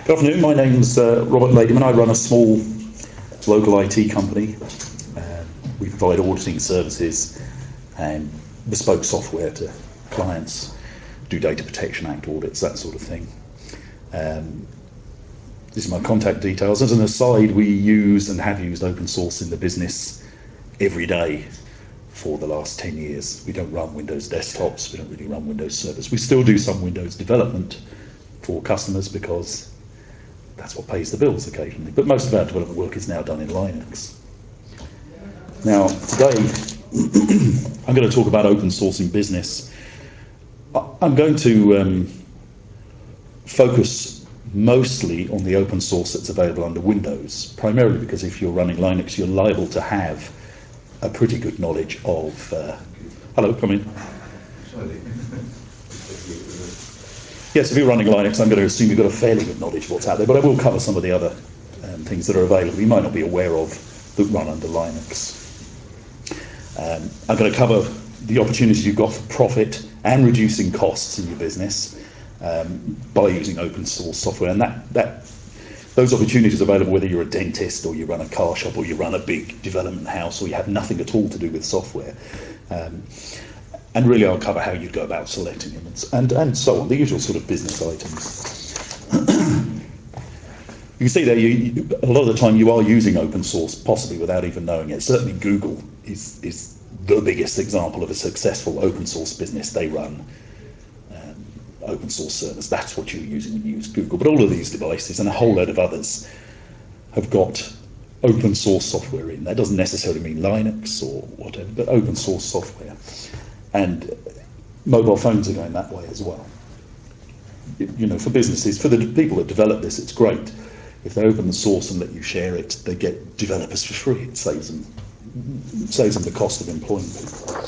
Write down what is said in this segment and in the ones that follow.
Good afternoon, my name's Robert Ladyman. I run a small local IT company. We provide auditing services and bespoke software to clients, do Data Protection Act audits, that sort of thing. These are my contact details. As an aside, we use and have used open source in the business every day for the last 10 years. We don't run Windows desktops, we don't really run Windows servers. We still do some Windows development for customers because that's what pays the bills occasionally. But most of our development work is now done in Linux. Now, today, I'm going to talk about open source in business. I'm going to focus mostly on the open source that's available under Windows, primarily because if you're running Linux, you're liable to have a pretty good knowledge of... hello, come in. Yes, if you're running Linux, I'm going to assume you've got a fairly good knowledge of what's out there, but I will cover some of the other things that are available you might not be aware of that run under Linux. I'm going to cover the opportunities you've got for profit and reducing costs in your business by using open source software, and those opportunities are available whether you're a dentist or you run a car shop or you run a big development house or you have nothing at all to do with software. And really I'll cover how you'd go about selecting them and so on, the usual sort of business items. You can see there, a lot of the time you are using open source, possibly without even knowing it. Certainly Google is the biggest example of a successful open source business. They run open source servers. That's what you're using when you use Google. But all of these devices and a whole load of others have got open source software in. That doesn't necessarily mean Linux or whatever, but open source software. And mobile phones are going that way as well. You know, for businesses, for the people that develop this, it's great. If they open the source and let you share it, they get developers for free. It saves them the cost of employing people.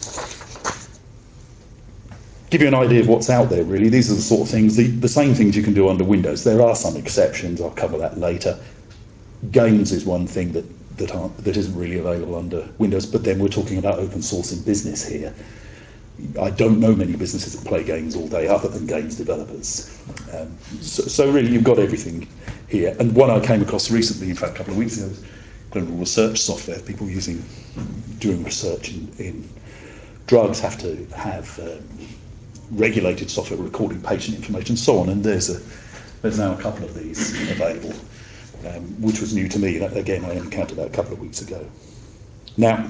Give you an idea of what's out there, really. These are the sort of things, the same things you can do under Windows. There are some exceptions, I'll cover that later. Games is one thing that isn't really available under Windows, but then we're talking about open source in business here. I don't know many businesses that play games all day other than games developers. So really you've got everything here. And one I came across recently, in fact a couple of weeks ago, was clinical research software. People doing research in drugs have to have regulated software recording patient information and so on, and there's now a couple of these available. Which was new to me. Again, I encountered that a couple of weeks ago. Now,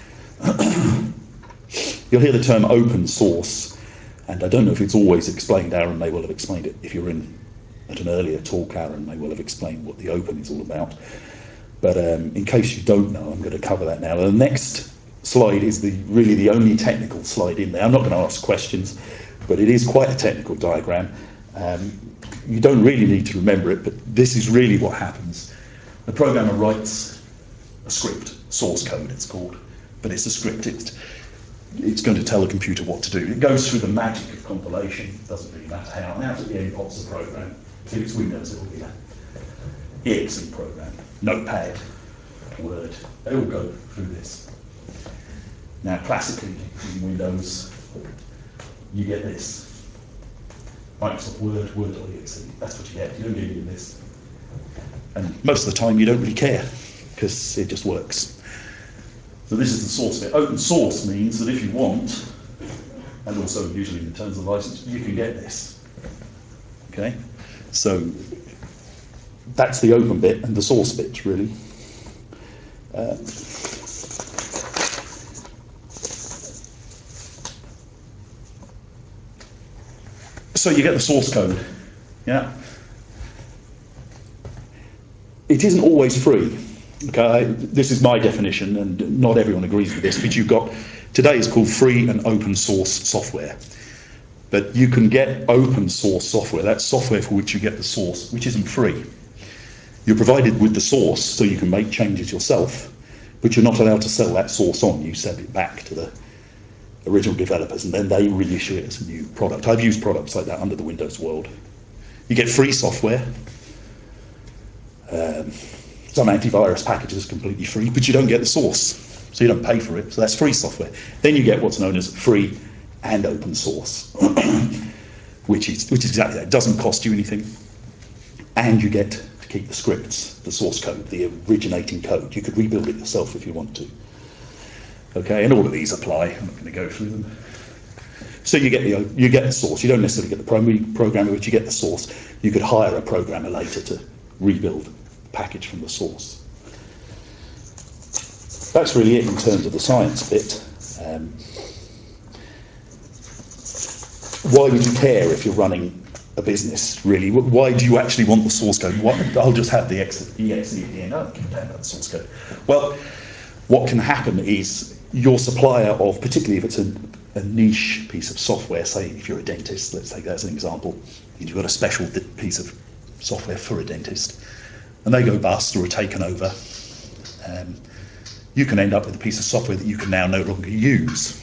you'll hear the term open source, and I don't know if it's always explained. Aaron may well have explained it. If you're in at an earlier talk, Aaron may well have explained what the open is all about. But in case you don't know, I'm going to cover that now. The next slide is really the only technical slide in there. I'm not going to ask questions, but it is quite a technical diagram. You don't really need to remember it, but this is really what happens. The programmer writes a script, source code it's called, but it's a script. It's going to tell the computer what to do. It goes through the magic of compilation. It doesn't really matter how. Now at the end pops the program. If it's Windows, it will be an exe program, Notepad, Word. They all go through this. Now classically in Windows, you get this. Microsoft Word, Word.exe, that's what you get. You don't get any of this. And most of the time you don't really care, because it just works. So this is the source bit. Open source means that if you want, and also usually in terms of license, you can get this. Okay? So that's the open bit and the source bit, really. So you get the source code, yeah? It isn't always free, okay? This is my definition, and not everyone agrees with this, but today it's called free and open source software. But you can get open source software, that's software for which you get the source, which isn't free. You're provided with the source so you can make changes yourself, but you're not allowed to sell that source on. You send it back to the original developers, and then they reissue it as a new product. I've used products like that under the Windows world. You get free software. Some antivirus packages are completely free, but you don't get the source, so you don't pay for it. So that's free software. Then you get what's known as free and open source, which is exactly that. It doesn't cost you anything. and you get to keep the scripts, the source code, the originating code. You could rebuild it yourself if you want to. Okay, and all of these apply. I'm not going to go through them. So you get the source. You don't necessarily get the primary programmer, but you get the source. You could hire a programmer later to rebuild the package from the source. That's really it in terms of the science bit. Why would you care if you're running a business, really? Why do you actually want the source code? I'll just have the exe at the end. I don't care about the source code. Well, what can happen is your supplier of, particularly if it's a niche piece of software, say if you're a dentist, let's take that as an example, and you've got a special piece of software for a dentist, and they go bust or are taken over, you can end up with a piece of software that you can now no longer use.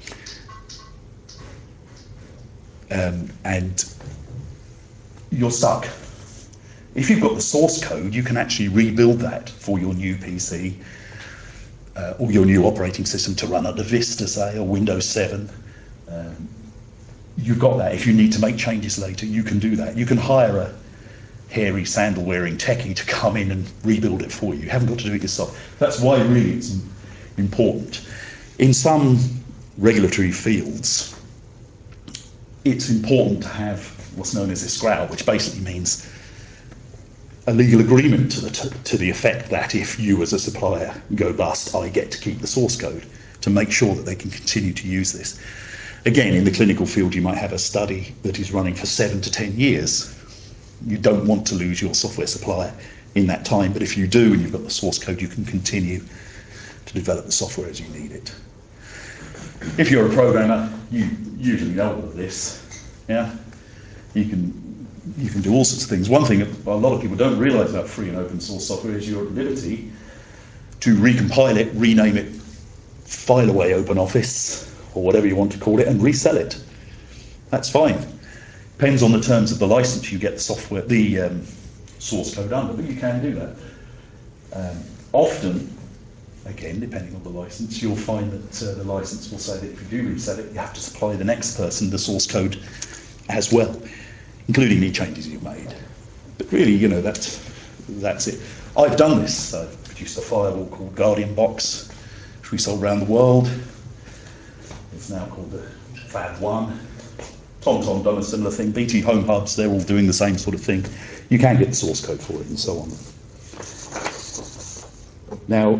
And you're stuck. If you've got the source code, you can actually rebuild that for your new PC or your new operating system to run under Vista, say, or Windows 7. You've got that. If you need to make changes later, you can do that. You can hire a hairy, sandal-wearing techie to come in and rebuild it for you. You haven't got to do it yourself. That's why really it's important. In some regulatory fields, it's important to have what's known as ESCRAL, which basically means a legal agreement to the effect that if you as a supplier go bust, I get to keep the source code to make sure that they can continue to use this. Again, in the clinical field, you might have a study that is running for 7 to 10 years. You don't want to lose your software supplier in that time, but if you do and you've got the source code, you can continue to develop the software as you need it. If you're a programmer, you usually know all of this. Yeah, you can do all sorts of things. One thing a lot of people don't realise about free and open source software is your ability to recompile it, rename it, file away OpenOffice or whatever you want to call it, and resell it. That's fine. Depends on the terms of the license you get the software, the source code under, but you can do that. Often, again, depending on the license, you'll find that the license will say that if you do resell it, you have to supply the next person the source code as well, including any changes you've made. But really, you know, that's it. I've done this. I've produced a firewall called Guardian Box, which we sold around the world. It's now called the Fab One. TomTom done a similar thing. BT Home Hubs, they're all doing the same sort of thing. You can get the source code for it and so on. Now,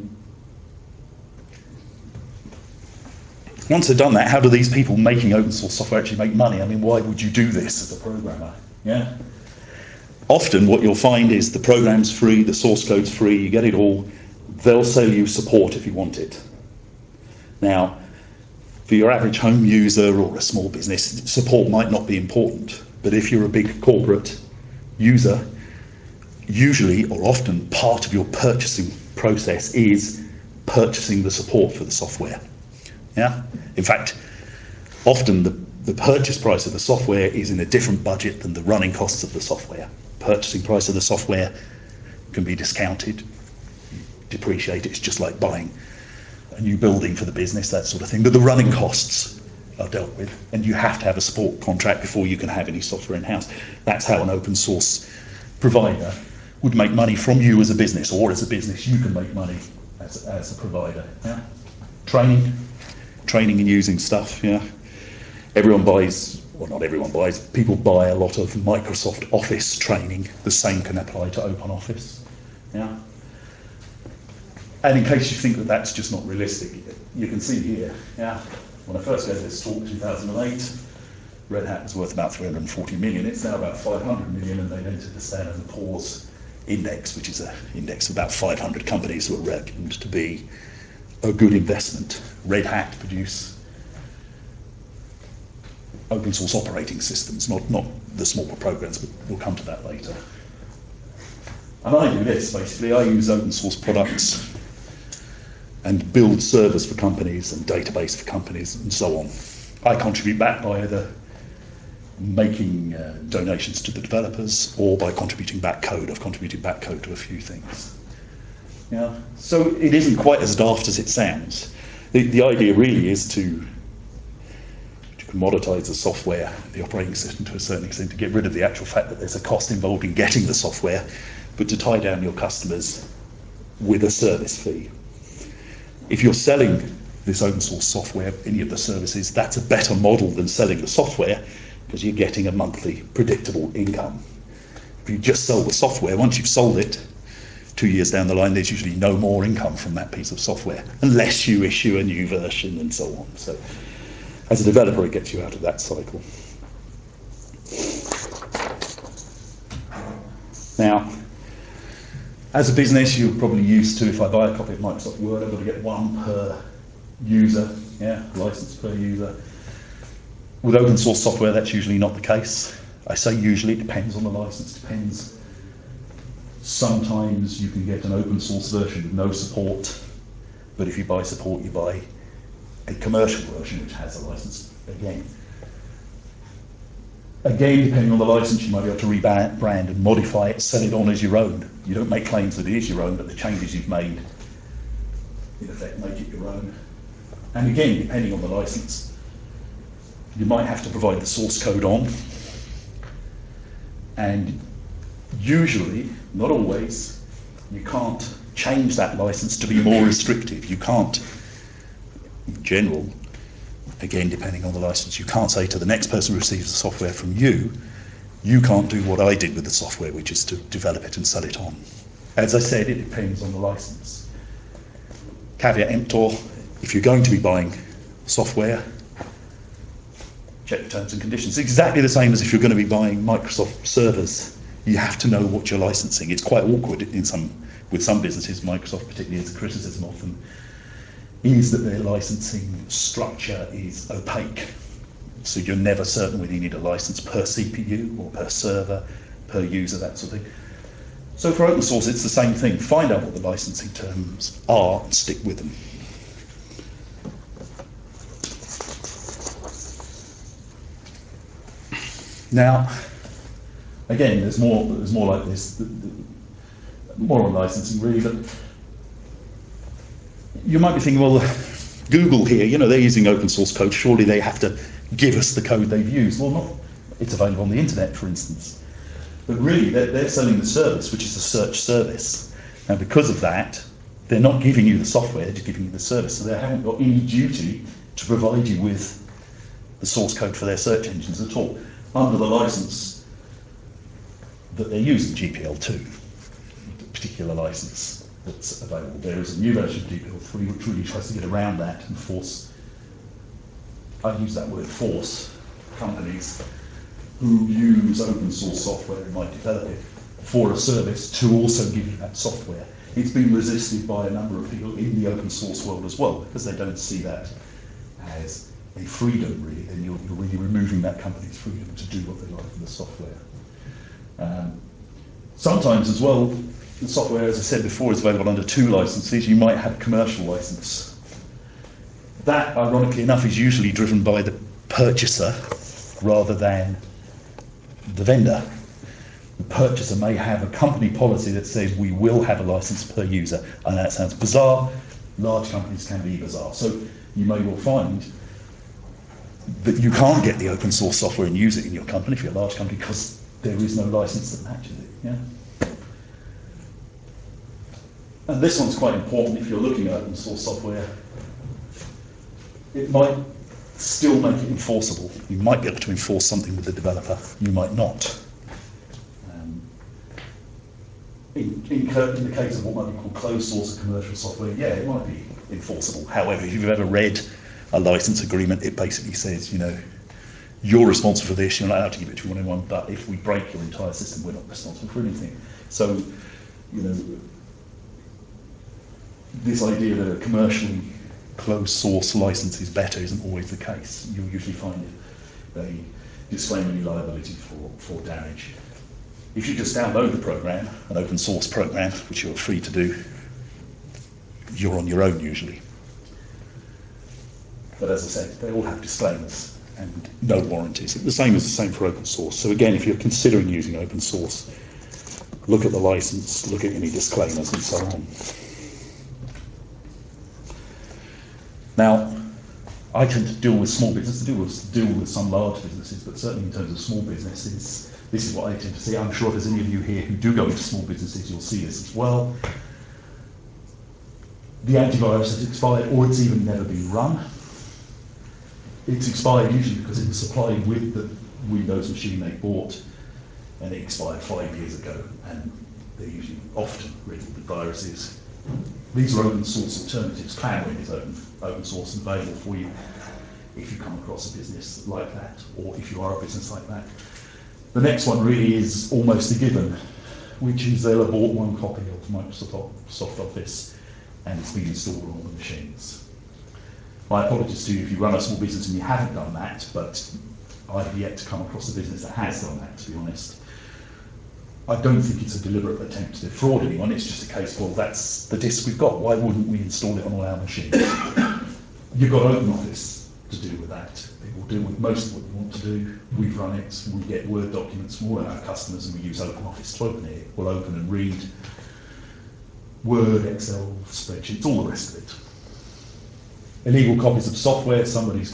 once they've done that, how do these people making open source software actually make money? I mean, why would you do this as a programmer? Yeah. Often what you'll find is the program's free, the source code's free, you get it all. They'll sell you support if you want it. Now, for your average home user or a small business, support might not be important. But if you're a big corporate user, usually or often part of your purchasing process is purchasing the support for the software. Yeah. In fact, often the purchase price of the software is in a different budget than the running costs of the software. Purchasing price of the software can be discounted, depreciated. It's just like buying a new building for the business, that sort of thing. But the running costs are dealt with, and you have to have a support contract before you can have any software in-house. That's how an open source provider would make money from you as a business, or as a business you can make money as a provider. Yeah? Training and using stuff. Yeah, everyone buys, well, not everyone buys, people buy a lot of Microsoft Office training. The same can apply to OpenOffice. Yeah. And in case you think that that's just not realistic, you can see here. Yeah. When I first gave this talk in 2008, Red Hat was worth about 340 million. It's now about 500 million, and they've entered the Standard & Poor's index, which is an index of about 500 companies who are reckoned to be a good investment. Red Hat produce open source operating systems, not the smaller programs, but we'll come to that later. And I do this, basically. I use open source products and build servers for companies and database for companies and so on. I contribute back by either making donations to the developers or by contributing back code. I've contributed back code to a few things. Yeah. So it isn't quite as daft as it sounds. The idea really is to commoditize the software, the operating system to a certain extent, to get rid of the actual fact that there's a cost involved in getting the software, but to tie down your customers with a service fee. If you're selling this open source software, any of the services, that's a better model than selling the software, because you're getting a monthly predictable income. If you just sell the software, once you've sold it, 2 years down the line, there's usually no more income from that piece of software, unless you issue a new version and so on. So as a developer, it gets you out of that cycle. Now, as a business, you're probably used to, if I buy a copy of Microsoft Word, I've got to get one per user, license per user. With open source software, that's usually not the case. I say usually, it depends on the license, depends. Sometimes you can get an open source version with no support, but if you buy support, you buy a commercial version which has a license again. Again, depending on the license, you might be able to rebrand and modify it, sell it on as your own. You don't make claims that it is your own, but the changes you've made, in effect, make it your own. And again, depending on the license, you might have to provide the source code on. And usually, not always, you can't change that license to be more restrictive. You can't, in general, again, depending on the license, you can't say to the next person who receives the software from you, you can't do what I did with the software, which is to develop it and sell it on. As I said, it depends on the license. Caveat emptor, if you're going to be buying software, check the terms and conditions. Exactly the same as if you're going to be buying Microsoft servers. You have to know what you're licensing. It's quite awkward with some businesses. Microsoft, particularly, as a criticism often, is that their licensing structure is opaque. So you're never certain whether you need a license per CPU or per server, per user, that sort of thing. So for open source, it's the same thing. Find out what the licensing terms are and stick with them. Now, again, there's more like this, more on licensing really, but you might be thinking, well, Google here, they're using open source code, surely they have to give us the code they've used. Well, not. It's available on the internet, for instance. But really, they're selling the service, which is a search service. And because of that, they're not giving you the software, they're just giving you the service. So they haven't got any duty to provide you with the source code for their search engines at all, under the license that they're using, GPL2, the particular license that's available. There is a new version of GPL3 which really tries to get around that and force, I use that word force, companies who use open source software and might develop it for a service to also give you that software. It's been resisted by a number of people in the open source world as well, because they don't see that as a freedom, really. Then you're really removing that company's freedom to do what they like with the software. Sometimes as well, the software, as I said before, is available under 2 licenses. You might have a commercial license. That, ironically enough, is usually driven by the purchaser rather than the vendor. The purchaser may have a company policy that says we will have a license per user. I know that sounds bizarre. Large companies can be bizarre. So you may well find that you can't get the open source software and use it in your company if you're a large company because there is no license that matches it. Yeah? And this one's quite important if you're looking at open source software. It might still make it enforceable. You might be able to enforce something with the developer, you might not. In the case of what might be called closed source or commercial software, yeah, it might be enforceable. However, if you've ever read a license agreement, it basically says, you're responsible for this, you're not allowed to give it to anyone, but if we break your entire system, we're not responsible for anything. So, this idea that a commercially closed source license is better isn't always the case. You'll usually find they disclaim any liability for damage. If you just download the program, an open source program, which you're free to do, you're on your own usually. But as I said, they all have disclaimers and no warranties. The same is the same for open source. So again, if you're considering using open source, look at the license, look at any disclaimers and so on. Now, I tend to deal with small business, deal with some large businesses, but certainly in terms of small businesses, this is what I tend to see. I'm sure if there's any of you here who do go into small businesses, you'll see this as well. The antivirus has expired, or it's even never been run. It's expired usually because it was supplied with the Windows machine they bought, and it expired 5 years ago, and they're usually often riddled with viruses. These are open source alternatives. CloudWin is open source and available for you if you come across a business like that, or if you are a business like that. The next one really is almost a given, which is they'll have bought one copy of Microsoft Office and it's been installed on all the machines. My apologies to you if you run a small business and you haven't done that, but I've yet to come across a business that has done that, to be honest. I don't think it's a deliberate attempt to defraud anyone, it's just a case, well, that's the disk we've got, why wouldn't we install it on all our machines? You've got OpenOffice to do with that. It will do with most of what you want to do. We've run it, we get Word documents from all of our customers and we use OpenOffice to open it. We'll open and read Word, Excel, spreadsheets, all the rest of it. Illegal copies of software, somebody's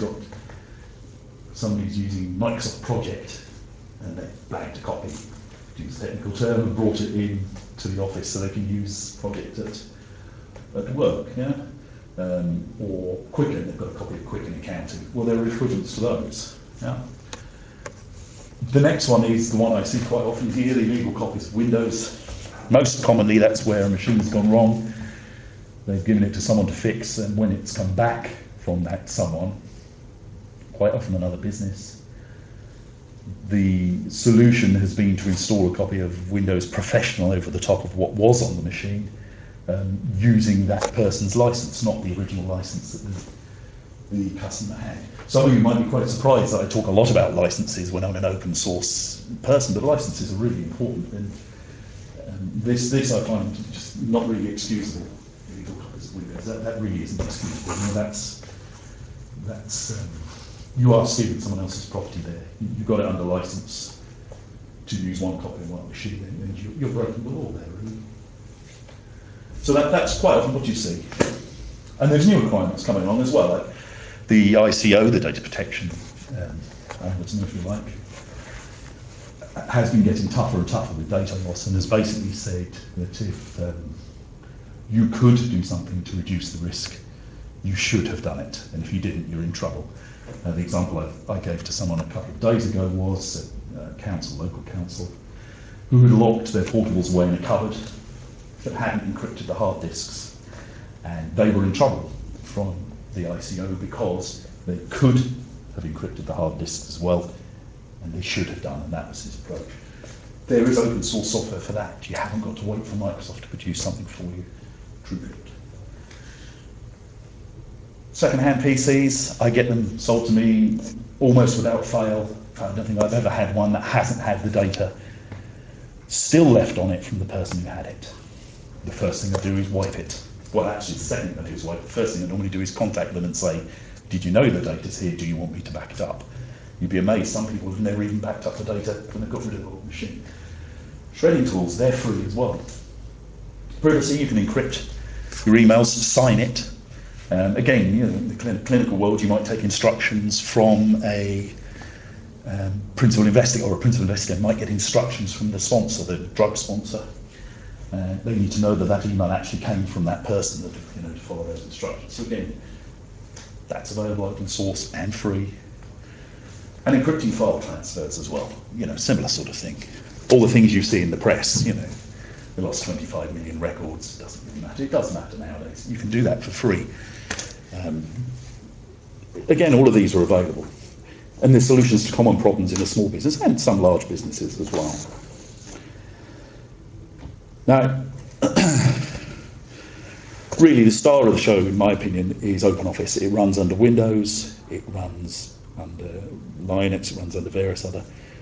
using Microsoft Project and they've bagged a copy, to use a technical term, and brought it in to the office so they can use Project at work, yeah? Or Quicken, they've got a copy of Quicken Accounting. Well, there are equivalents to those, yeah? The next one is the one I see quite often here, the illegal copies of Windows. Most commonly, that's where a machine's gone wrong. They've given it to someone to fix, and when it's come back from that someone, quite often another business, the solution has been to install a copy of Windows Professional over the top of what was on the machine, using that person's license, not the original license that the customer had. Some of you might be quite surprised that I talk a lot about licenses when I'm an open source person, but licenses are really important. And this I find just not really excusable. Illegal copies of Windows, that really isn't excusable. You know, that's you are stealing someone else's property there. You've got it under license to use one copy on one machine, and you're breaking the law there, really. So that's quite often what you see. And there's new requirements coming along as well, like the ICO, the data protection ombudsman, if you like, has been getting tougher and tougher with data loss, and has basically said that if you could do something to reduce the risk, you should have done it, and if you didn't, you're in trouble. The example I gave to someone a couple of days ago was a local council, who had locked their portables away in a cupboard that hadn't encrypted the hard disks, and they were in trouble from the ICO because they could have encrypted the hard disks as well, and they should have done, and that was his approach. There is open source software for that. You haven't got to wait for Microsoft to produce something for you. TrueCrypt. Second-hand PCs, I get them sold to me almost without fail. I don't think I've ever had one that hasn't had the data still left on it from the person who had it. The first thing I do is wipe it. Well, actually, the second thing I do is wipe it. The first thing I normally do is contact them and say, did you know the data's here? Do you want me to back it up? You'd be amazed, some people have never even backed up the data when they've got rid of the whole machine. Shredding tools, they're free as well. Privacy, you can encrypt your emails, sign it. Again, you know, in the clinical world, you might take instructions from a principal investigator, or a principal investigator might get instructions from the sponsor, the drug sponsor. They need to know that that email actually came from that person, that, you know, to follow those instructions. So again, that's available open source and free. And encrypting file transfers as well, you know, similar sort of thing. All the things you see in the press, you know, we lost 25 million records, doesn't really matter. It does matter nowadays. You can do that for free. Again, all of these are available. And there's solutions to common problems in a small business and some large businesses as well. Now, really the star of the show, in my opinion, is OpenOffice. It runs under Windows, it runs under Linux, it runs under various other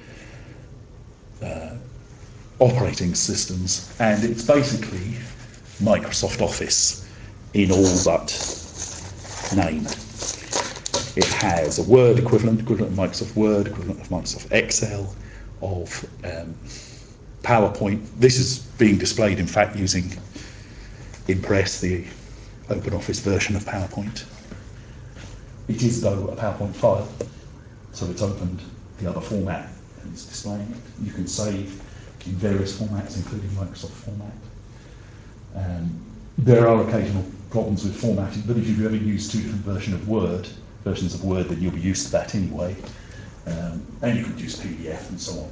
operating systems, and it's basically Microsoft Office in all but name. It has a Word equivalent of Microsoft Word, equivalent of Microsoft Excel, of PowerPoint. This is being displayed, in fact, using Impress, the OpenOffice version of PowerPoint. it is though a PowerPoint file, so it's opened the other format and it's displaying it. You can save in various formats, including Microsoft Format. There are occasional problems with formatting, but if you've ever used two different versions of Word, then you'll be used to that anyway. And you can use PDF and so on.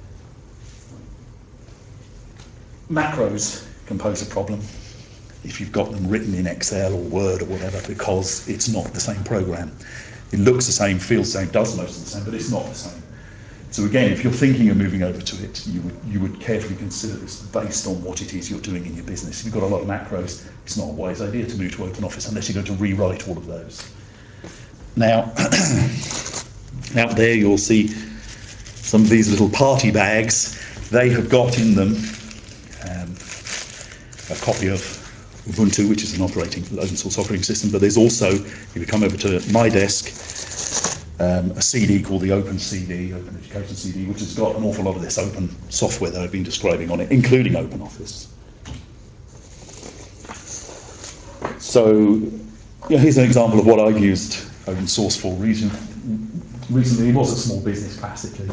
Macros can pose a problem if you've got them written in Excel or Word or whatever, because it's not the same program. It looks the same, feels the same, does most of the same, but it's not the same. So again, if you're thinking of moving over to it, you would carefully consider this based on what it is you're doing in your business. If you've got a lot of macros, it's not a wise idea to move to OpenOffice unless you're going to rewrite all of those. Now, out there you'll see some of these little party bags. They have got in them a copy of Ubuntu, which is an open source operating system, but there's also, if you come over to my desk, a CD called the Open CD, Open Education CD, which has got an awful lot of this open software that I've been describing on it, including OpenOffice. So here's an example of what I've used open source for recently. It was a small business, classically.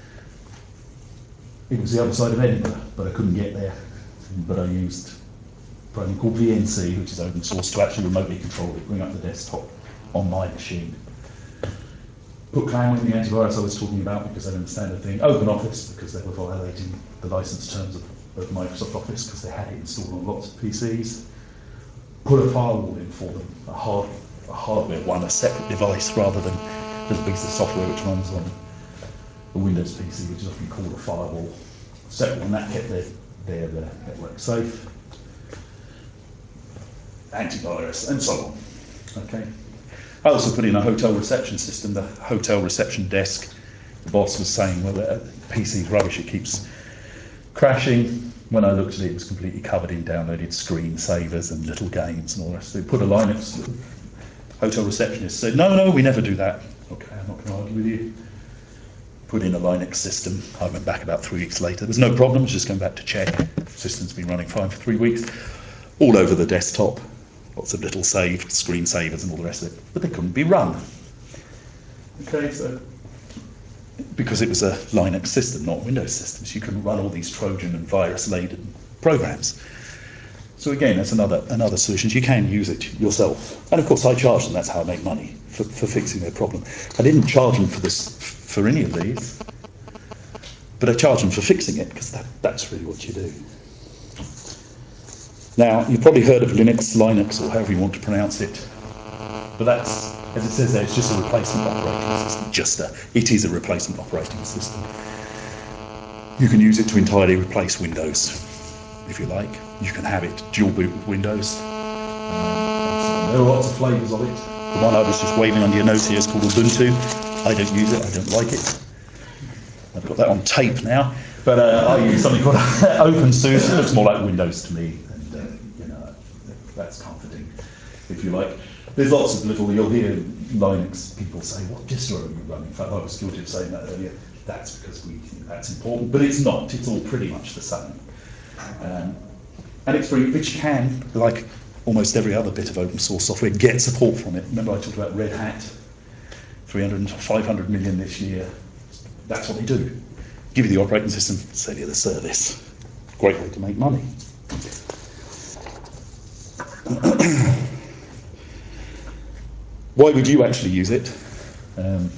It was the other side of Edinburgh, but I couldn't get there. But I used a program called VNC, which is open source, to actually remotely control it, bring up the desktop on my machine. Put ClamWin, the antivirus I was talking about, because I didn't understand a thing. OpenOffice, because they were violating the license terms of Microsoft Office, because they had it installed on lots of PCs. Put a firewall in for them, a hardware one, a separate device, rather than just a piece of software which runs on a Windows PC, which is often called a firewall. Separate one, that kept their network safe. Antivirus, and so on. Okay. I also put in a hotel reception system, the hotel reception desk. The boss was saying, well, the PC's rubbish, it keeps crashing. When I looked at it, it was completely covered in downloaded screensavers and little games and all the rest. So we put a Linux, hotel receptionist said, no, we never do that. Okay, I'm not going to argue with you. Put in a Linux system. I went back about 3 weeks later. There was no problem, I was just going back to check. The system's been running fine for 3 weeks. All over the desktop. Lots of little saved screensavers and all the rest of it, but they couldn't be run. Okay, so because it was a Linux system, not Windows systems, you couldn't run all these Trojan and virus-laden programs. So again, that's another solution. You can use it yourself, and of course I charge them. That's how I make money for fixing their problem. I didn't charge them for any of these, but I charge them for fixing it because that's really what you do. Now, you've probably heard of Linux, or however you want to pronounce it, but that's, as it says there, it's just a replacement operating system. It is a replacement operating system. You can use it to entirely replace Windows, if you like. You can have it dual boot with Windows. There are lots of flavours of it. The one I was just waving under your nose here is called Ubuntu. I don't use it, I don't like it. I've got that on tape now. But I use something called OpenSUSE. It looks more like Windows to me. That's comforting, if you like. There's lots of little, you'll hear Linux people say, what distro are you running? In fact, I was guilty of saying that earlier. That's because we think that's important, but it's not. It's all pretty much the same. And it's free, which can, like almost every other bit of open source software, get support from it. Remember I talked about Red Hat, 500 million this year. That's what they do. Give you the operating system, sell you the service. Great way to make money. Why would you actually use it? You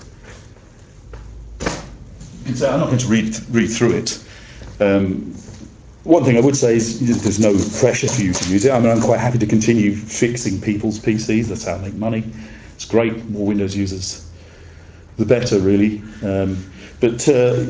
can say, I'm not going to read through it. One thing I would say is there's no pressure for you to use it. I mean, I'm quite happy to continue fixing people's PCs. That's how I make money. It's great. More Windows users, the better, really. But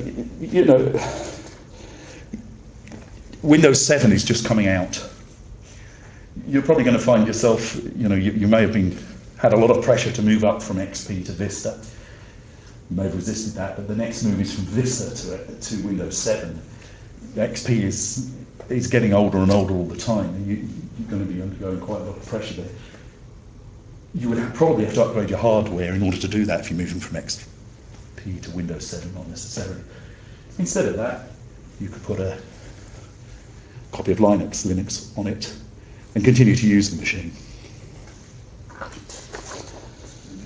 Windows 7 is just coming out. You're probably going to find yourself, you may have had a lot of pressure to move up from XP to Vista. You may have resisted that, but the next move is from Vista to Windows 7. XP is getting older and older all the time, and you're going to be undergoing quite a lot of pressure there. You would probably have to upgrade your hardware in order to do that if you're moving from XP to Windows 7, not necessarily. Instead of that, you could put a copy of Linux on it and continue to use the machine.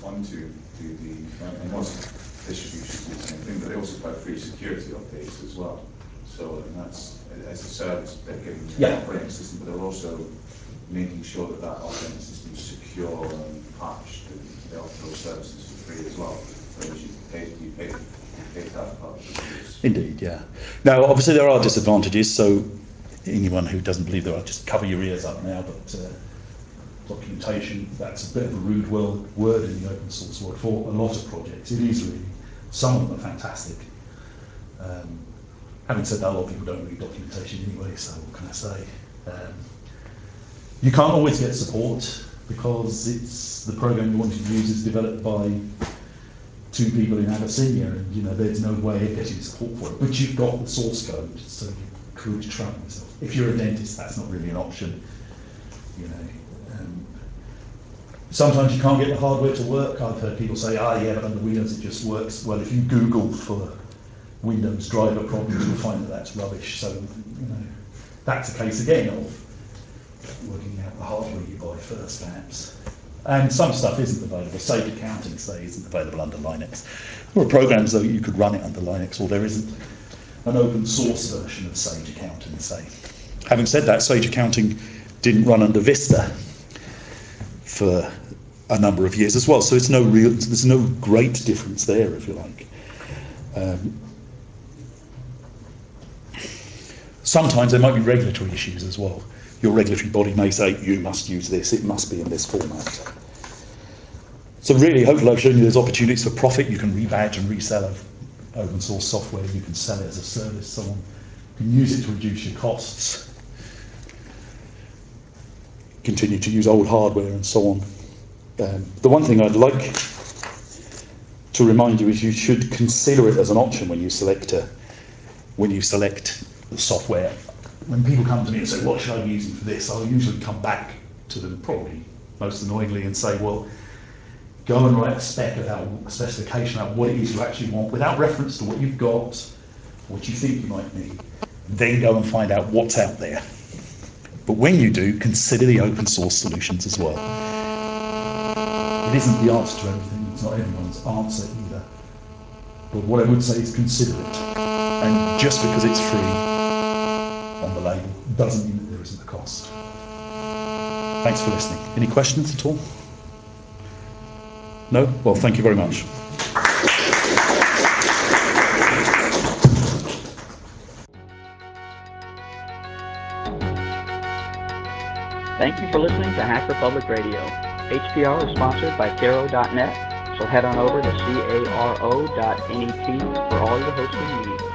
onto and most distributions do the same thing, but they also put free security updates as well. So and that's as a service they're giving you an operating system, but they're also making sure that that operating system is secure and patched, and they offer those services for free as well. Whereas you pay that part of the use. Indeed, yeah. Now, obviously, there are disadvantages. So, anyone who doesn't believe there are, just cover your ears up now. But documentation, that's a bit of a rude word in the open source world for a lot of projects. It is really. Some of them are fantastic. Having said that, a lot of people don't read documentation anyway, so what can I say? You can't always get support because it's the program you want to use is developed by 2 people in Abyssinia, and there's no way of getting support for it. But you've got the source code, so you could try it yourself. If you're a dentist, that's not really an option. Sometimes you can't get the hardware to work. I've heard people say, yeah, but under Windows it just works. Well, if you Google for Windows driver problems, you'll find that that's rubbish. So, that's a case again of working out the hardware you buy first, perhaps. And some stuff isn't available. Sage Accounting, say, isn't available under Linux. There are programs, though, you could run it under Linux, or there isn't an open source version of Sage Accounting, say. Having said that, Sage Accounting didn't run under Vista for a number of years as well, so there's no great difference there, if you like. Sometimes there might be regulatory issues as well. Your regulatory body may say, you must use this, it must be in this format. So really, hopefully I've shown you there's opportunities for profit. You can rebadge and resell open source software, you can sell it as a service, someone can use it to reduce your costs, continue to use old hardware and so on. The one thing I'd like to remind you is you should consider it as an option when you select the software. When people come to me and say, what should I be using for this? I'll usually come back to them, probably most annoyingly, and say, well, go and write a specification about what it is you actually want, without reference to what you've got, what you think you might need. Then go and find out what's out there. But when you do, consider the open source solutions as well. It isn't the answer to everything, it's not everyone's answer either. But what I would say is consider it. And just because it's free on the label doesn't mean that there isn't a cost. Thanks for listening. Any questions at all? No? Well, thank you very much. Thank you for listening to Hacker Public Radio. HPR is sponsored by Caro.net, so head on over to caro.net for all your hosting needs.